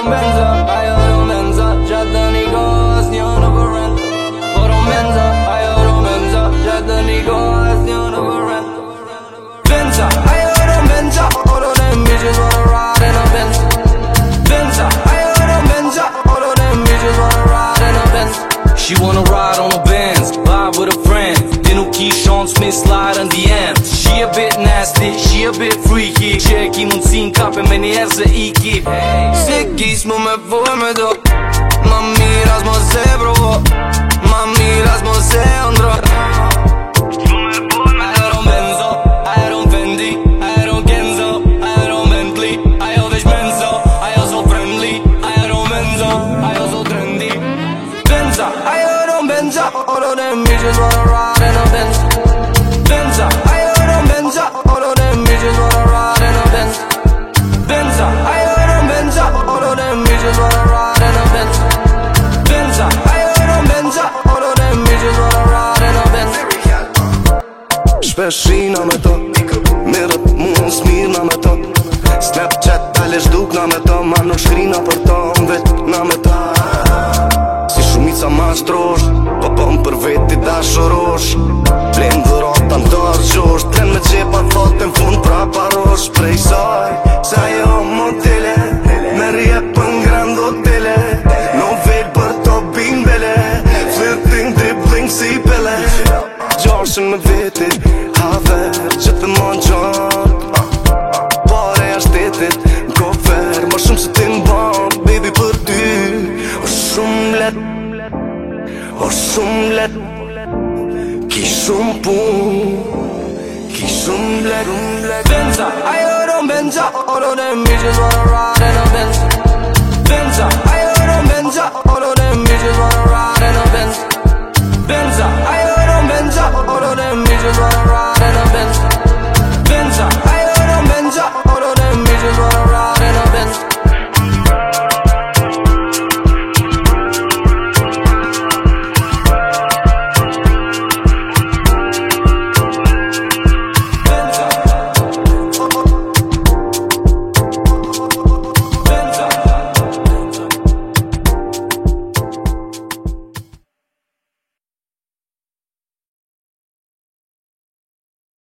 on benza, ajo on benza, gjatë dëni kohës një nuk rrend. Por on benza, ajo on benza, gjatë dëni kohës një nuk rrend. Benza, ajo on benza, all of them bitches wanna ride in a Benz. Benza, ajo on benza, all of them bitches wanna ride in a Benz. She wanna ride on a Benz, vibe with a friend. They nuk ki Sean Smith slide in the end. She a bit nasty, she a bit freaky. Që e ki mundësin kape me njerë se iki. Se kis mu me voj me do, ma miras mo se provo, ma miras mo se andro. Aeron Benzo, aeron Fendi, aeron Kenzo, aeron Bentley, ajo veç Benzo, ajo so friendly, aeron Benzo, ajo so trendy. Benza, aeron Benza, all of them bitches wanna ride in a Benz. Benza, aeron Benza, all of them bitches wanna ride in a Benz. Benza, aeron Benza, all of them bitches wanna ride in a Benz. Benza, aeron Benza, all of them bitches wanna ride in a Benz. Shpeshina me to, mirët mund s'mirna me to. Snapchat talesh dukna me to, ma nuk shkrina për to, vet na me to. Si shumica ma shtrosh, po pëm për veti dashurosh. Plen dhurata në dërgjosh, tren me qepa thotin fund pra parosh. Prej saj, sa jo modele, me rjep për grand hotele. No vel për to bimbele, flirting, dribbling si pele. Gjoshin me veti, haver, gjithë më në gjant. Pare janë shtetit, në kofer, ma shumë se ti në band. Baby për ty, o shumë let, o shumë let. Ki shumë pun, ki shumë let. Benza, ajo on Benza, all of them bitches wanna ride in a Benz. Benza, ajo on Benza, all of them bitches wanna ride in a Benz. Benza, ajo on Benza, all of them bitches wanna